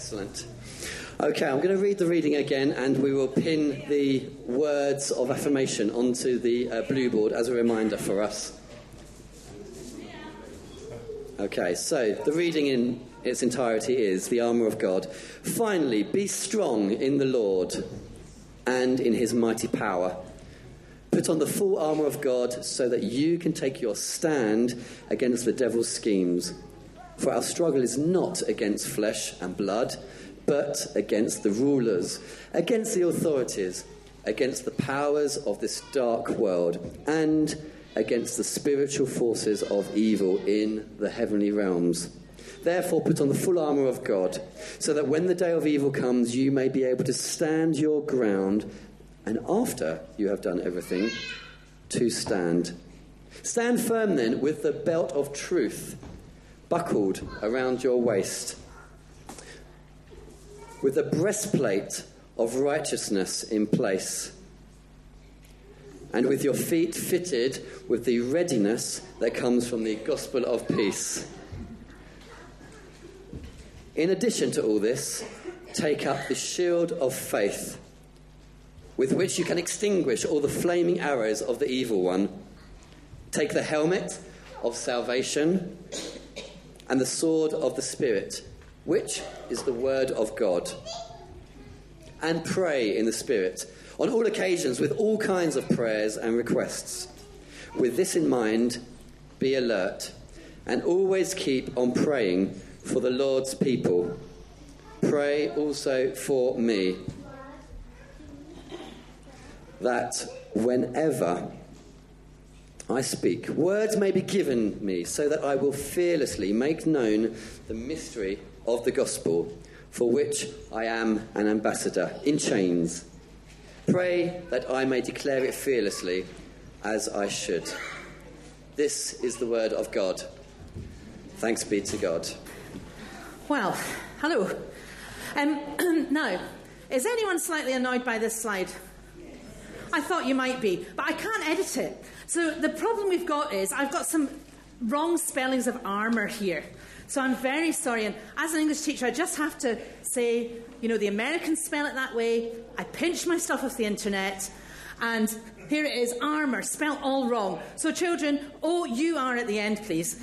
Excellent. Okay, I'm going to read the reading again, and we will pin the words of affirmation onto the blue board as a reminder for us. Okay, so the reading in its entirety is the armour of God. Finally, be strong in the Lord and in his mighty power. Put on the full armour of God so that you can take your stand against the devil's schemes. For our struggle is not against flesh and blood, but against the rulers, against the authorities, against the powers of this dark world, and against the spiritual forces of evil in the heavenly realms. Therefore, put on the full armour of God, so that when the day of evil comes, you may be able to stand your ground, and after you have done everything, to stand. Stand firm then, with the belt of truth buckled around your waist, with the breastplate of righteousness in place, and with your feet fitted with the readiness that comes from the gospel of peace. In addition to all this, take up the shield of faith, with which you can extinguish all the flaming arrows of the evil one. Take the helmet of salvation and the sword of the Spirit, which is the word of God. And pray in the Spirit on all occasions with all kinds of prayers and requests. With this in mind, be alert and always keep on praying for the Lord's people. Pray also for me, that whenever I speak, words may be given me so that I will fearlessly make known the mystery of the gospel, for which I am an ambassador in chains. Pray that I may declare it fearlessly as I should. This is the word of God. Thanks be to God. Well, hello. Now, is anyone slightly annoyed by this slide? I thought you might be, but I can't edit it. So the problem we've got is I've got some wrong spellings of armour here. So I'm very sorry. And as an English teacher, I just have to say, the Americans spell it that way. I pinched my stuff off the internet. And here it is, armour, spelled all wrong. So children, O-U-R at the end, please.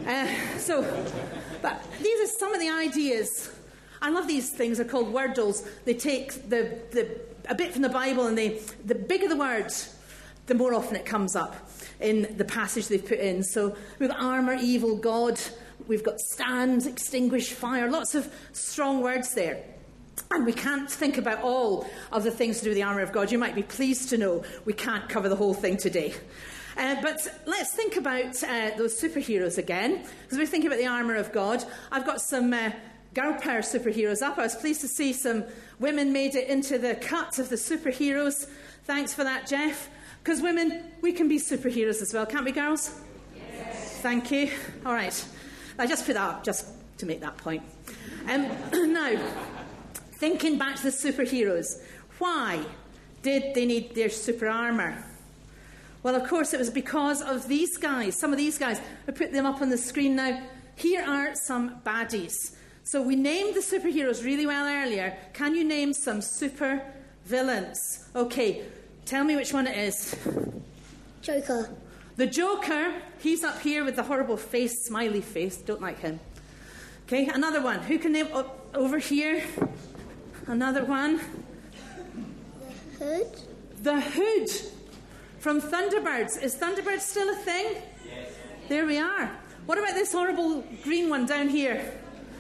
But these are some of the ideas. I love these things. They're called wordles. They take a bit from the Bible, and the bigger the word, the more often it comes up in the passage they've put in. So we've got armour, evil, God. We've got stand, extinguish, fire. Lots of strong words there. And we can't think about all of the things to do with the armour of God. You might be pleased to know we can't cover the whole thing today. But let's think about those superheroes again. Because we're thinking about the armour of God. I've got some girl power superheroes up. I was pleased to see some women made it into the cut of the superheroes. Thanks for that, Jeff. Because women, we can be superheroes as well, can't we, girls? Yes. Thank you. All right. I just put that up just to make that point. Now, thinking back to the superheroes, why did they need their super armour? Well, of course, it was because of these guys. Some of these guys. I put them up on the screen now. Here are some baddies. So we named the superheroes really well earlier. Can you name some super villains? Okay, tell me which one it is. Joker. The Joker, he's up here with the horrible face, smiley face. Don't like him. Okay, another one. Who can name over here? Another one. The Hood. The Hood from Thunderbirds. Is Thunderbirds still a thing? Yes. There we are. What about this horrible green one down here?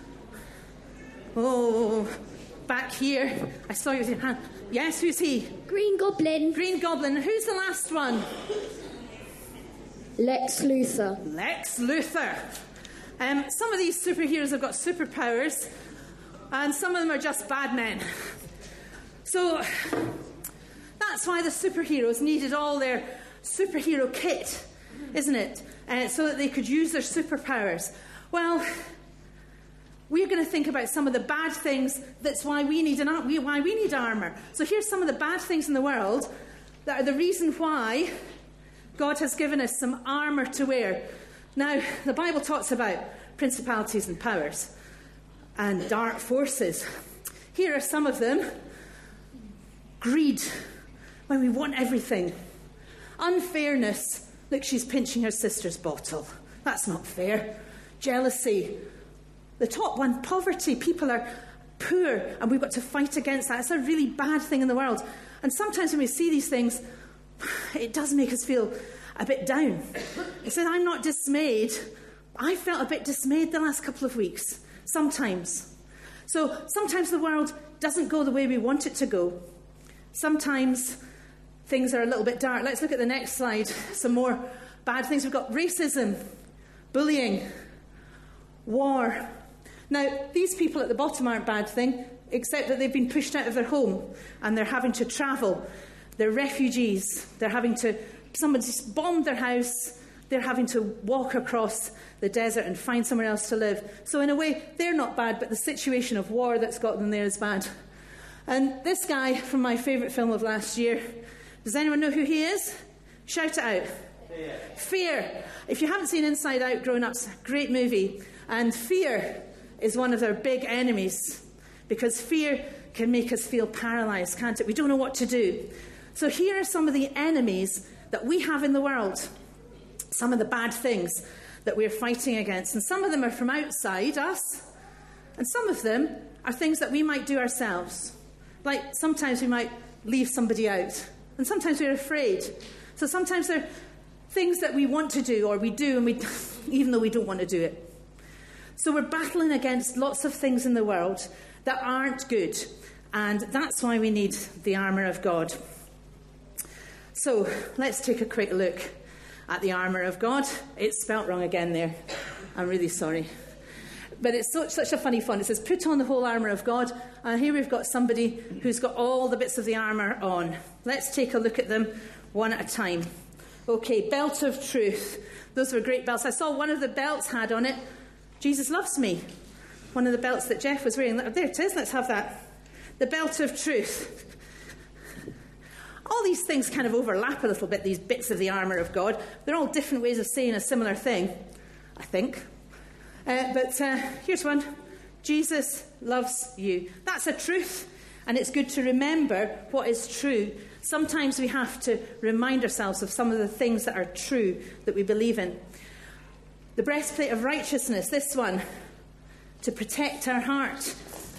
Oh, back here. I saw you with your hand. Yes, who's he? Green Goblin. Green Goblin. Who's the last one? Lex Luthor. Lex Luthor. Some of these superheroes have got superpowers, and some of them are just bad men. So that's why the superheroes needed all their superhero kit, isn't it? So that they could use their superpowers. Well, we're going to think about some of the bad things. That's why we need armour. So here's some of the bad things in the world that are the reason why God has given us some armour to wear. Now, the Bible talks about principalities and powers. and dark forces. Here are some of them. Greed, when we want everything. Unfairness, look, she's pinching her sister's bottle. That's not fair. Jealousy. The top one, poverty. People are poor and we've got to fight against that. It's a really bad thing in the world. And sometimes when we see these things, it does make us feel a bit down. It says, I'm not dismayed. I felt a bit dismayed the last couple of weeks. Sometimes. So sometimes the world doesn't go the way we want it to go. Sometimes things are a little bit dark. Let's look at the next slide. Some more bad things. We've got racism, bullying, war. Now, these people at the bottom aren't bad thing, except that they've been pushed out of their home and they're having to travel. They're refugees. Somebody's bombed their house. They're having to walk across the desert and find somewhere else to live. So in a way, they're not bad, but the situation of war that's got them there is bad. And this guy from my favourite film of last year, does anyone know who he is? Shout it out. Fear. If you haven't seen Inside Out growing up, it's a great movie. And fear is one of their big enemies, because fear can make us feel paralysed, can't it? We don't know what to do. So here are some of the enemies that we have in the world, some of the bad things that we're fighting against. And some of them are from outside us, and some of them are things that we might do ourselves. Like sometimes we might leave somebody out, and sometimes we're afraid. So sometimes they're things that we want to do, or we do, and even though we don't want to do it. So we're battling against lots of things in the world that aren't good, and that's why we need the armour of God. So let's take a quick look at the armour of God. It's spelt wrong again there. I'm really sorry. But it's such a funny font. It says, put on the whole armour of God. And here we've got somebody who's got all the bits of the armour on. Let's take a look at them one at a time. Okay, belt of truth. Those were great belts. I saw one of the belts had on it, Jesus loves me. One of the belts that Jeff was wearing. There it is. Let's have that. The belt of truth. All these things kind of overlap a little bit, these bits of the armour of God. They're all different ways of saying a similar thing, I think. But here's one. Jesus loves you. That's a truth, and it's good to remember what is true. Sometimes we have to remind ourselves of some of the things that are true that we believe in. The breastplate of righteousness, this one, to protect our heart.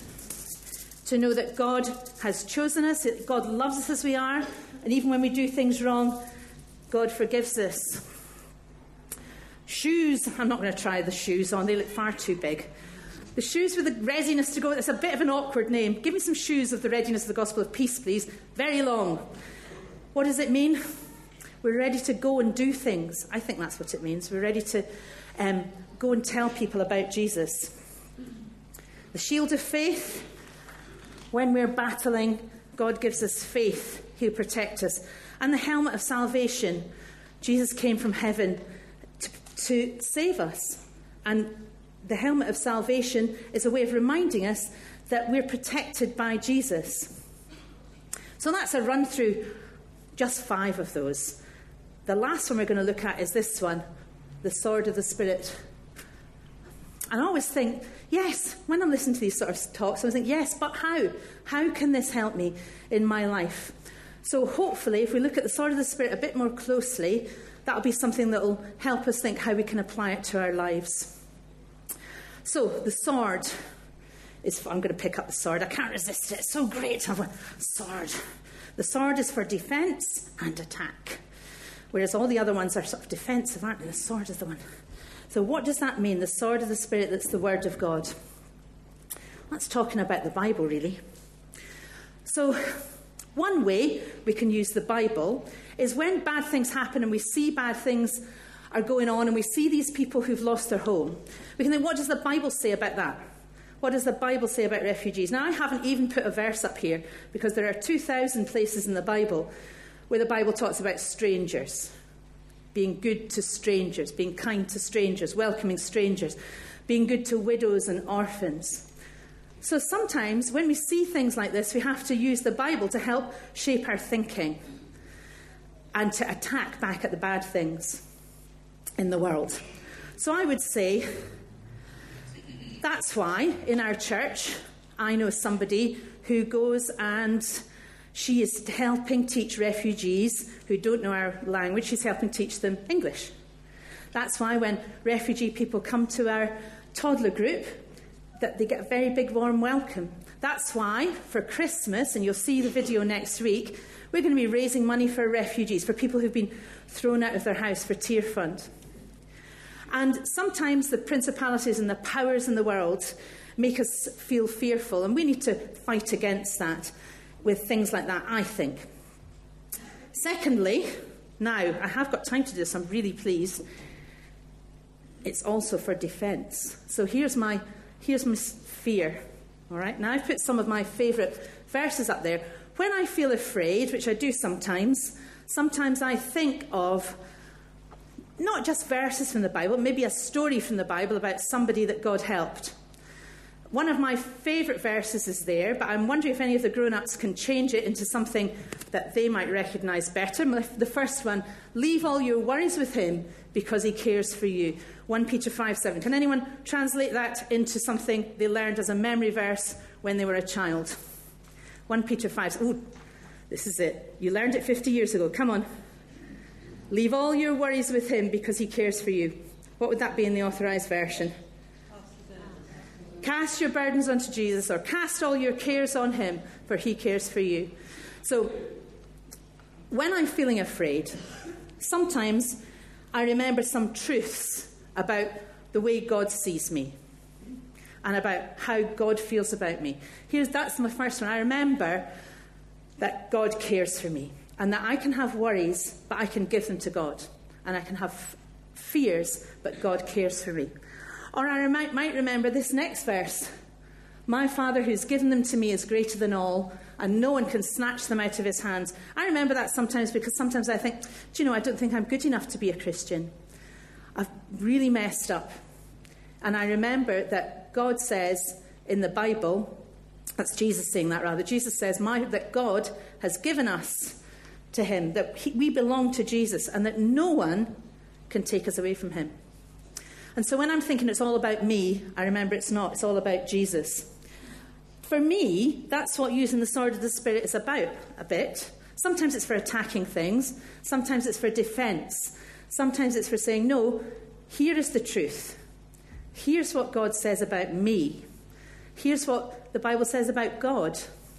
To know that God has chosen us, that God loves us as we are, and even when we do things wrong, God forgives us. Shoes, I'm not going to try the shoes on, they look far too big. The shoes with the readiness to go, it's a bit of an awkward name. Give me some shoes of the readiness of the gospel of peace, please. Very long. What does it mean? We're ready to go and do things. I think that's what it means. We're ready to go and tell people about Jesus. The shield of faith. When we're battling, God gives us faith. He'll protect us. And the helmet of salvation. Jesus came from heaven to save us. And the helmet of salvation is a way of reminding us that we're protected by Jesus. So that's a run through just 5 of those. The last one we're going to look at is this one, the sword of the Spirit. And I always think, yes, when I'm listening to these sort of talks, I think, yes, but how? How can this help me in my life? So hopefully, if we look at the sword of the Spirit a bit more closely, that'll be something that will help us think how we can apply it to our lives. So, the sword is... I'm going to pick up the sword. I can't resist it. It's so great to have a sword. The sword is for defence and attack. Whereas all the other ones are sort of defensive, aren't they? The sword is the one. So what does that mean? The sword of the Spirit, that's the Word of God. That's talking about the Bible, really. So one way we can use the Bible is when bad things happen and we see bad things are going on and we see these people who've lost their home. We can think, what does the Bible say about that? What does the Bible say about refugees? Now, I haven't even put a verse up here because there are 2,000 places in the Bible where the Bible talks about strangers, being good to strangers, being kind to strangers, welcoming strangers, being good to widows and orphans. So sometimes when we see things like this, we have to use the Bible to help shape our thinking and to attack back at the bad things in the world. So I would say That's why in our church I know somebody who goes and she is helping teach refugees who don't know our language. She's helping teach them English. That's why when refugee people come to our toddler group, that they get a very big warm welcome. That's why for Christmas, and you'll see the video next week, we're going to be raising money for refugees, for people who've been thrown out of their house, for Tear Fund. And sometimes the principalities and the powers in the world make us feel fearful, and we need to fight against that with things like that, I think. Secondly, now, I have got time to do this, I'm really pleased. It's also for defence. So here's my fear. All right, now I've put some of my favourite verses up there. When I feel afraid, which I do sometimes I think of not just verses from the Bible, maybe a story from the Bible about somebody that God helped. One of my favourite verses is there, but I'm wondering if any of the grown-ups can change it into something that they might recognise better. The first one, leave all your worries with him because he cares for you. 1 Peter 5:7. Can anyone translate that into something they learned as a memory verse when they were a child? 1 Peter 5. Ooh, this is it. You learned it 50 years ago. Come on. Leave all your worries with him because he cares for you. What would that be in the authorised version? Cast your burdens onto Jesus, or cast all your cares on him, for he cares for you. So, when I'm feeling afraid, sometimes I remember some truths about the way God sees me and about how God feels about me. That's my first one. I remember that God cares for me and that I can have worries, but I can give them to God. And I can have fears, but God cares for me. Or I might remember this next verse. My Father who's given them to me is greater than all, and no one can snatch them out of his hands. I remember that sometimes because sometimes I think, I don't think I'm good enough to be a Christian. I've really messed up. And I remember that God says in the Bible, that's Jesus saying that rather, Jesus says that God has given us to him, that we belong to Jesus, and that no one can take us away from him. And so when I'm thinking it's all about me, I remember it's not. It's all about Jesus. For me, that's what using the sword of the Spirit is about, a bit. Sometimes it's for attacking things. Sometimes it's for defence. Sometimes it's for saying, no, here is the truth. Here's what God says about me. Here's what the Bible says about God.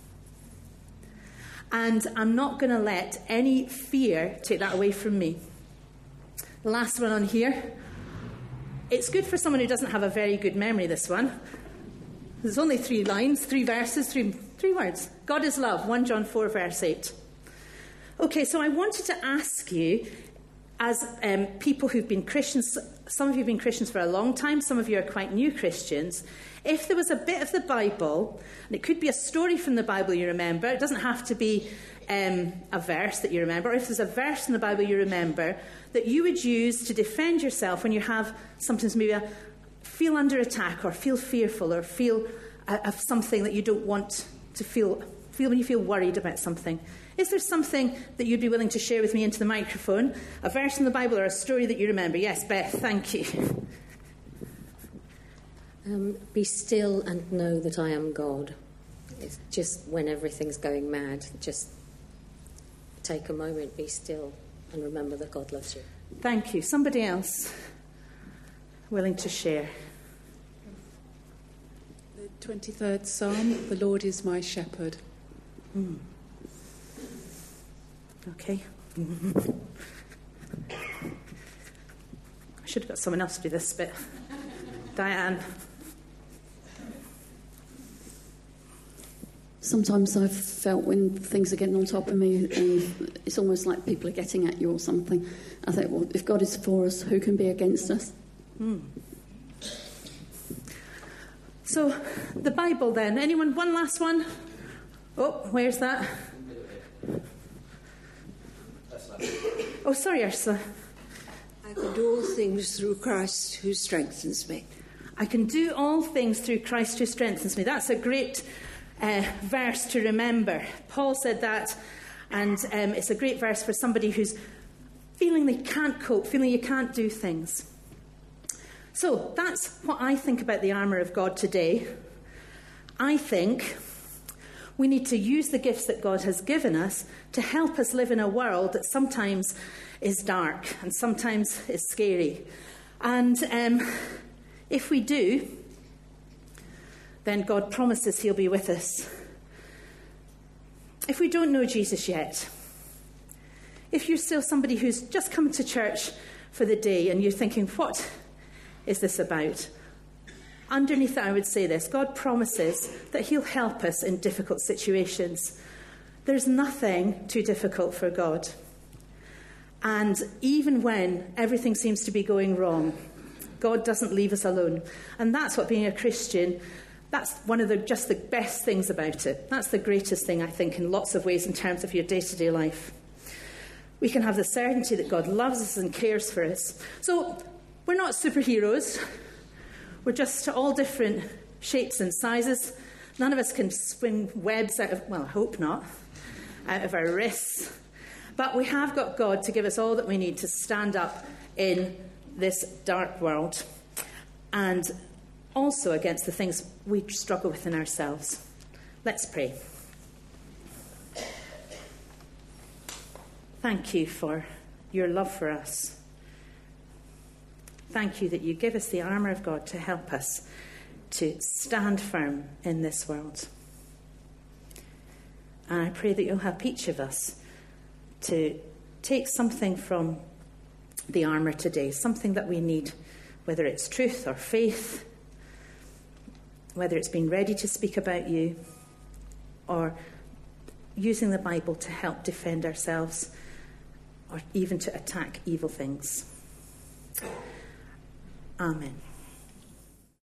And I'm not going to let any fear take that away from me. The last one on here. It's good for someone who doesn't have a very good memory, this one. There's only 3 lines, 3 verses, 3 words. God is love, 1 John 4, verse 8. Okay, so I wanted to ask you, as people who've been Christians, some of you have been Christians for a long time, some of you are quite new Christians, if there was a bit of the Bible, and it could be a story from the Bible you remember, it doesn't have to be a verse that you remember, or if there's a verse in the Bible you remember, that you would use to defend yourself when you have sometimes maybe feel under attack or feel fearful or feel of something that you don't want to feel when you feel worried about something. Is there something that you'd be willing to share with me into the microphone? A verse in the Bible or a story that you remember? Yes, Beth, thank you. Be still and know that I am God. It's just when everything's going mad, just take a moment, be still, and remember that God loves you. Thank you. Somebody else willing to share? The 23rd Psalm, the Lord is my shepherd. Okay. I should have got someone else to do this bit. Diane. Sometimes I've felt when things are getting on top of me and it's almost like people are getting at you or something, I think, well, if God is for us, who can be against us? So, the Bible then. Anyone? One last one? Oh, where's that? Oh, sorry, Ursula. I can do all things through Christ who strengthens me. I can do all things through Christ who strengthens me. That's a great verse to remember. Paul said that, and it's a great verse for somebody who's feeling they can't cope, feeling you can't do things. So that's what I think about the armour of God today. I think we need to use the gifts that God has given us to help us live in a world that sometimes is dark and sometimes is scary. And if we do, then God promises he'll be with us. If we don't know Jesus yet, if you're still somebody who's just come to church for the day and you're thinking, what is this about? Underneath that, I would say this: God promises that he'll help us in difficult situations. There's nothing too difficult for God. And even when everything seems to be going wrong, God doesn't leave us alone. And that's what being a Christian, that's one of the best things about it. That's the greatest thing, I think, in lots of ways in terms of your day-to-day life. We can have the certainty that God loves us and cares for us. So we're not superheroes. We're just all different shapes and sizes. None of us can swing webs out of, well, I hope not, out of our wrists. But we have got God to give us all that we need to stand up in this dark world, and also against the things we struggle with in ourselves. Let's pray. Thank you for your love for us. Thank you that you give us the armour of God to help us to stand firm in this world. And I pray that you'll help each of us to take something from the armour today, something that we need, whether it's truth or faith, whether it's being ready to speak about you, or using the Bible to help defend ourselves, or even to attack evil things. Amen.